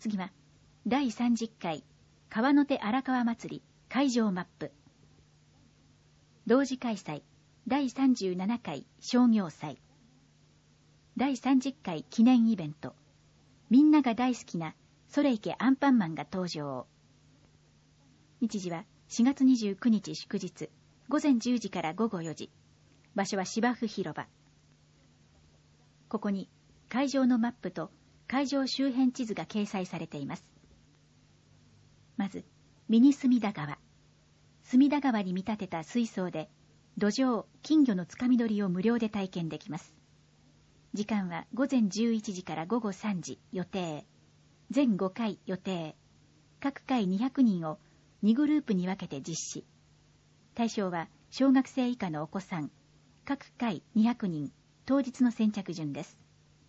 次は第30回川の手荒川祭り会場マップ。同時開催第37回商業祭。第30回記念イベント。みんなが大好きなそれいけアンパンマンが登場。日時は4月29日祝日、午前10時から午後4時。場所は芝生広場。ここに会場のマップと会場周辺地図が掲載されています。まず、ミニ隅田川。隅田川に見立てた水槽で、土壌、金魚のつかみ取りを無料で体験できます。時間は午前11時から午後3時予定。全5回予定。各回200人を2グループに分けて実施。対象は小学生以下のお子さん。各回200人。当日の先着順です。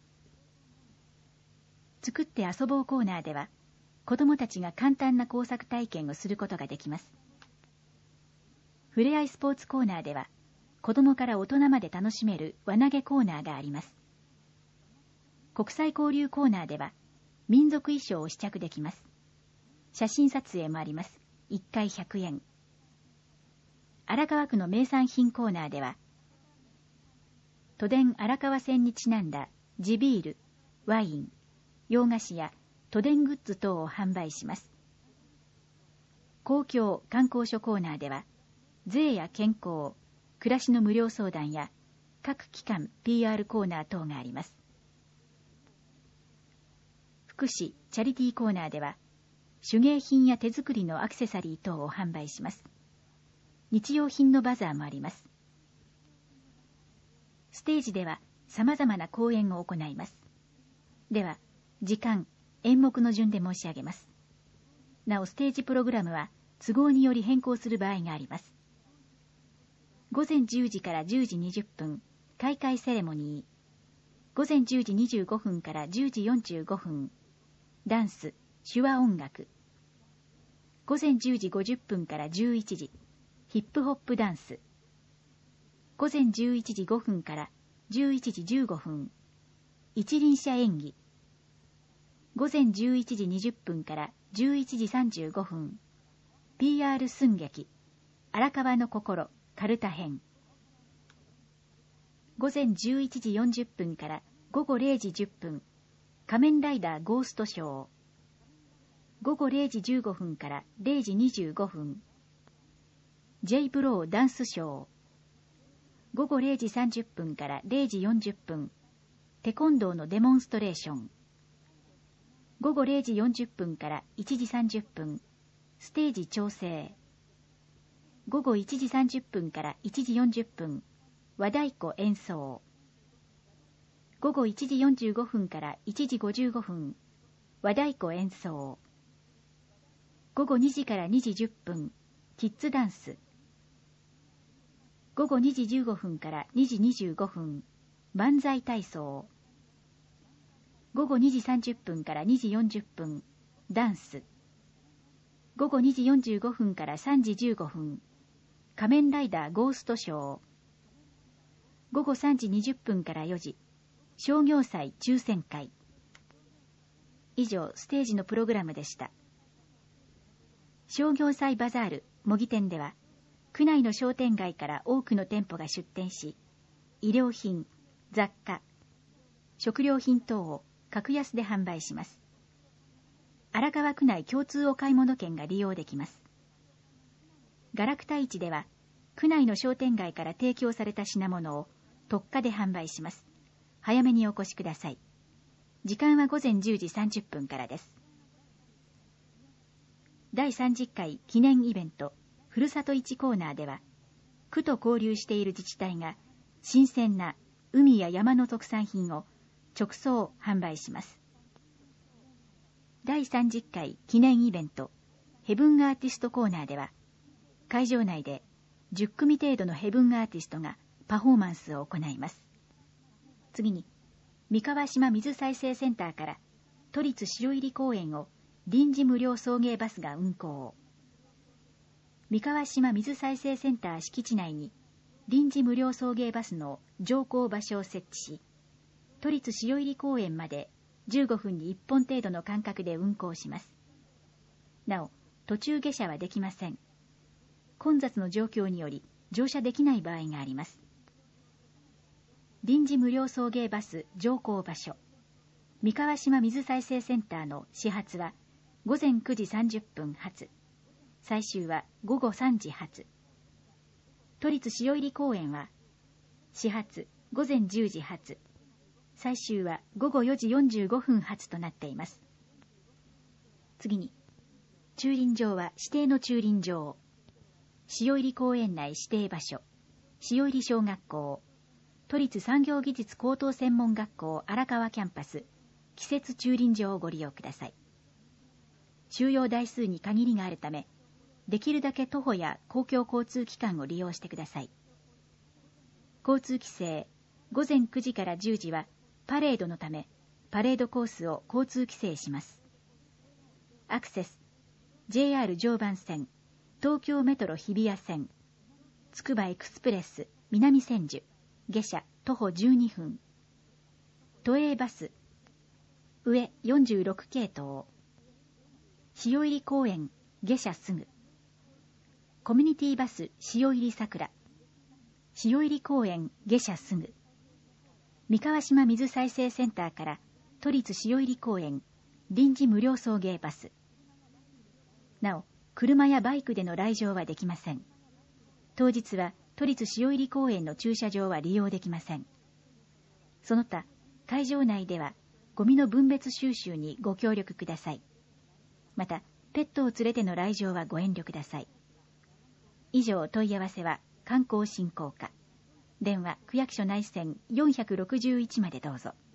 作って遊ぼうコーナーでは、子どもたちが簡単な工作体験をすることができます。ふれあいスポーツコーナーでは、子どもから大人まで楽しめる輪投げコーナーがあります。国際交流コーナーでは、民族衣装を試着できます。写真撮影もあります。1回100円。荒川区の名産品コーナーでは、都電荒川線にちなんだ地ビール、ワイン、洋菓子や都電グッズ等を販売します。公共観光所コーナーでは、税や健康、暮らしの無料相談や各機関 PR コーナー等があります。福祉・チャリティーコーナーでは、手芸品や手作りのアクセサリー等を販売します。日用品のバザーもあります。ステージでは様々な講演を行います。では、時間、演目の順で申し上げます。なお、ステージプログラムは都合により変更する場合があります。午前10時から10時20分、開会セレモニー。午前10時25分から10時45分、ダンス、手話音楽。午前10時50分から11時、ヒップホップダンス。午前11時5分から11時15分、一輪車演技。午前11時20分から11時35分、PR 寸劇、荒川の心、カルタ編。午前11時40分から午後0時10分、仮面ライダーゴーストショー。午後0時15分から0時25分、J ブローダンスショー。午後0時30分から0時40分、テコンドーのデモンストレーション。午後0時40分から1時30分、ステージ調整。午後1時30分から1時40分、和太鼓演奏。午後1時45分から1時55分、和太鼓演奏。午後2時から2時10分、キッズダンス。午後2時15分から2時25分、万歳体操。午後2時30分から2時40分、ダンス。午後2時45分から3時15分、仮面ライダーゴーストショー。午後3時20分から4時、商業祭抽選会。以上、ステージのプログラムでした。商業祭バザール模擬店では、区内の商店街から多くの店舗が出店し、衣料品、雑貨、食料品等を格安で販売します。荒川区内共通お買い物券が利用できます。ガラクタ市では、区内の商店街から提供された品物を特価で販売します。早めにお越しください。時間は午前10時30分からです。第30回記念イベント、ふるさと市コーナーでは、区と交流している自治体が新鮮な海や山の特産品を直送販売します。第30回記念イベント、ヘブンアーティストコーナーでは、会場内で10組程度のヘブンアーティストがパフォーマンスを行います。次に、三河島水再生センターから都立白入公園を臨時無料送迎バスが運行。三河島水再生センター敷地内に臨時無料送迎バスの乗降場所を設置し、都立白入公園まで 15分に1本程度の間隔で運行します。なお、途中下車はできません。混雑の状況により乗車できない場合があります。臨時無料送迎バス乗降場所。三河島水再生センターの始発は午前9時30分発。最終は午後3時発。都立塩入公園は始発午前10時発。最終は午後4時45分発となっています。次に、駐輪場は指定の駐輪場。塩入公園内指定場所。塩入小学校。都立産業技術高等専門学校荒川キャンパス。季節駐輪場をご利用ください。収容台数に限りがあるため、できるだけ徒歩や公共交通機関を利用してください。交通規制。午前9時から10時はパレードのため、パレードコースを交通規制します。アクセス。JR 常磐線、東京メトロ日比谷線、つくばエクスプレス南千住、下車徒歩12分。都営バス、上46系統。塩入公園、下車すぐ。コミュニティバス塩入桜。塩入公園、下車すぐ。三河島水再生センターから都立塩入公園、臨時無料送迎バス。なお、車やバイクでの来場はできません。当日は都立塩入公園の駐車場は利用できません。その他、会場内ではゴミの分別収集にご協力ください。また、ペットを連れての来場はご遠慮ください。以上、問い合わせは観光振興課。電話区役所内線461までどうぞ。